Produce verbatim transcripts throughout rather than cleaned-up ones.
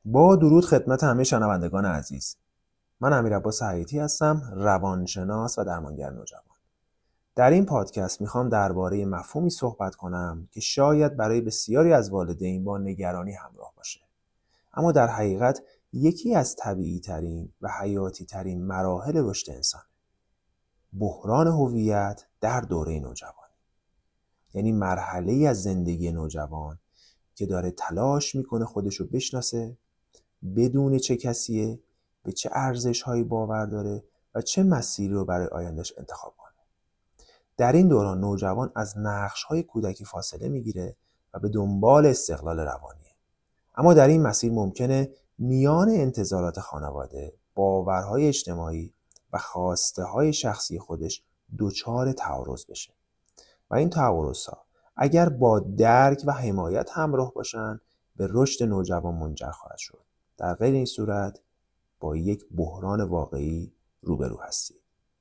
با درود خدمت همه شنوندگان عزیز. من امیرعباس حیاتی هستم، روانشناس و درمانگر نوجوان. در این پادکست میخوام درباره مفهومی صحبت کنم که شاید برای بسیاری از والدین با نگرانی همراه باشه، اما در حقیقت یکی از طبیعی ترین و حیاتی ترین مراحل رشد انسان. بحران هویت در دوره نوجوانی، یعنی مرحله‌ای از زندگی نوجوان که داره تلاش میکنه خودشو بشناسه، بدون چه کسیه، به چه ارزش‌هایی باور داره و چه مسیری رو برای آیندهش انتخاب کنه. در این دوران نوجوان از نقش‌های کودکی فاصله میگیره و به دنبال استقلال روانیه. اما در این مسیر ممکنه میان انتظارات خانواده، باورهای اجتماعی و خواسته‌های شخصی خودش دچار تعارض بشه. و این تعارض‌ها اگر با درک و حمایت همراه باشن به رشد نوجوان منجر خواهد شد. در غیر این صورت با یک بحران واقعی روبرو هستید.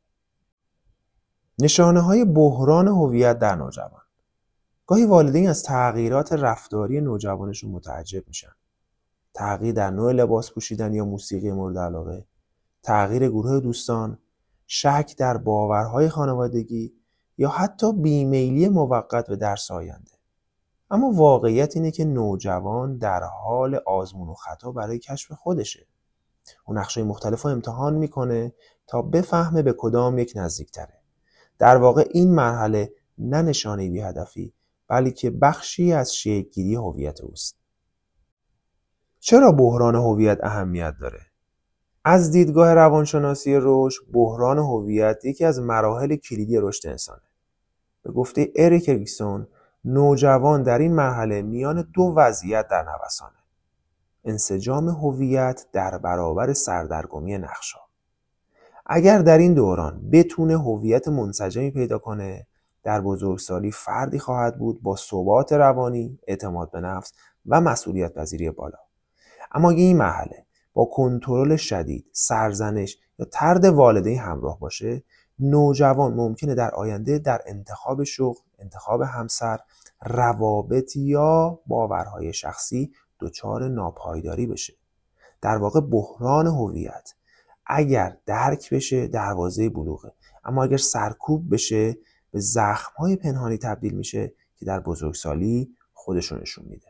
نشانه‌های بحران هویت در نوجوان. گاهی والدین از تغییرات رفتاری نوجوانشون متعجب میشن. تغییر در نوع لباس پوشیدن یا موسیقی مورد علاقه، تغییر گروه دوستان، شک در باورهای خانوادگی یا حتی بیمیلی موقت به درس آینده. اما واقعیت اینه که نوجوان در حال آزمون و خطا برای کشف خودشه. اون نقشه‌های مختلف رو امتحان میکنه تا بفهمه به کدام یک نزدیکتره. در واقع این مرحله نه نشانه بی هدفی بلکه بخشی از شکل‌گیری هویت اوست. چرا بحران هویت اهمیت داره؟ از دیدگاه روانشناسی رشد، بحران هویت یکی از مراحل کلیدی رشد انسانه. به گفته اریک اریکسون، نوجوان در این مرحله میان دو وضعیت در نوسانه. انسجام هویت در برابر سردرگمی نقش‌ها. اگر در این دوران بتونه هویت منسجمی پیدا کنه، در بزرگسالی فردی خواهد بود با ثبات روانی، اعتماد به نفس و مسئولیت پذیری بالا. اما اگه این مرحله با کنترل شدید، سرزنش یا طرد والدین همراه باشه، نوجوان ممکنه در آینده در انتخاب شغل، انتخاب همسر، روابط یا باورهای شخصی دچار ناپایداری بشه. در واقع بحران هویت اگر درک بشه دروازه بلوغه، اما اگر سرکوب بشه به زخم‌های پنهانی تبدیل میشه که در بزرگسالی خودشون نشون میده.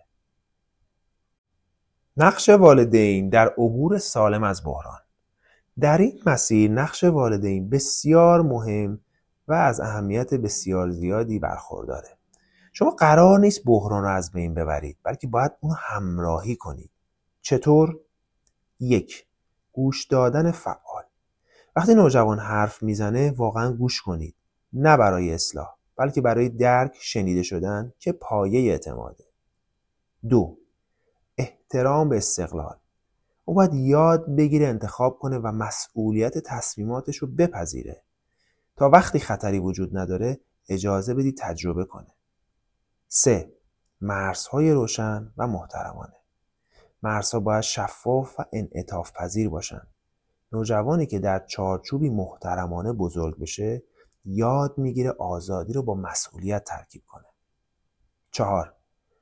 نقش والدین در عبور سالم از بحران. در این مسیر نقش والدین بسیار مهم و از اهمیت بسیار زیادی برخورداره. شما قرار نیست بحران رو از بین ببرید، بلکه باید اون همراهی کنید. چطور؟ یک، گوش دادن فعال. وقتی نوجوان حرف میزنه واقعا گوش کنید، نه برای اصلاح بلکه برای درک، شنیده شدن که پایه اعتماده. دو، احترام به استقلال. او باید یاد بگیره انتخاب کنه و مسئولیت تصمیماتش رو بپذیره. تا وقتی خطری وجود نداره اجازه بدید تجربه کنه. سه، مرزهای روشن و محترمانه. مرزها باید شفاف و انعطاف پذیر باشن. نوجوانی که در چارچوبی محترمانه بزرگ بشه یاد میگیره آزادی رو با مسئولیت ترکیب کنه. چهار،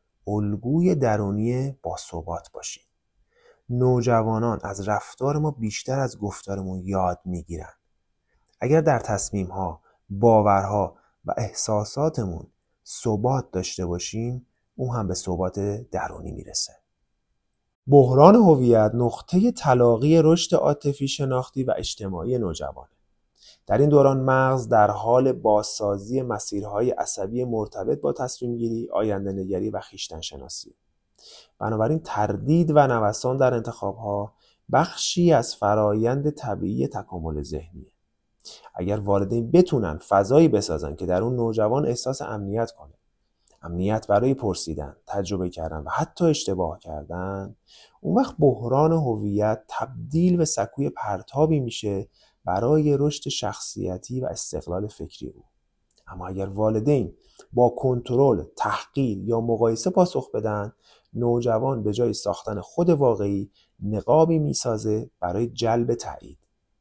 الگوی درونی با ثبات باشید. نوجوانان از رفتار ما بیشتر از گفتارمون یاد میگیرن. اگر در تصمیم‌ها، باورها و احساساتمون ثبات داشته باشیم، اون هم به ثبات درونی میرسه. بحران هویت نقطه تلاقی رشد عاطفی، شناختی و اجتماعی نوجوانه. در این دوران مغز در حال بازسازی مسیرهای عصبی مرتبط با تصمیم‌گیری، آینده‌نگری و خویشتن‌شناسی. بنابراین تردید و نوسان در انتخاب‌ها بخشی از فرایند طبیعی تکامل ذهنیه. اگر والدین بتونن فضایی بسازن که در اون نوجوان احساس امنیت کنه، امنیت برای پرسیدن، تجربه کردن و حتی اشتباه کردن، اون وقت بحران هویت تبدیل به سکوی پرتابی میشه برای رشد شخصیتی و استقلال فکری او. اما اگر والدین با کنترل، تحقیر یا مقایسه پاسخ بدن، نوجوان به جای ساختن خود واقعی نقابی میسازه برای جلب تایید.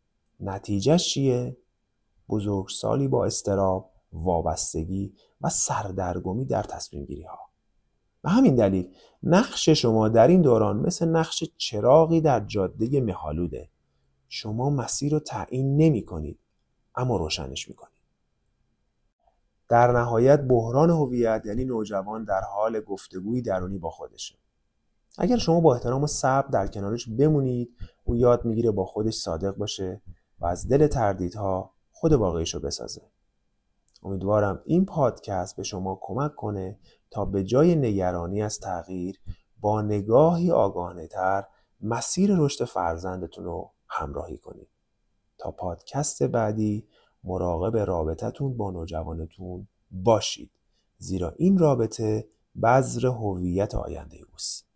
نتیجهش چیه؟ بزرگسالی با اضطراب، وابستگی و سردرگمی در تصمیم گیری ها. به همین دلیل نقش شما در این دوران مثل نقش چراغی در جاده مه‌آلوده. شما مسیر رو تعیین نمی کنید، اما روشنش می کنید. در نهایت بحران هویت یعنی نوجوان در حال گفتگوی درونی با خودشه. اگر شما با احترام و صبر در کنارش بمونید، او یاد میگیره با خودش صادق باشه و از دل تردیدها خود واقعیشو بسازه. امیدوارم این پادکست به شما کمک کنه تا به جای نگرانی از تغییر با نگاهی آگاهانه‌تر مسیر رشد فرزندتون رو همراهی کنید. تا پادکست بعدی مراقب رابطتون با نوجوانتون باشید، زیرا این رابطه بذر هویت آینده اوست.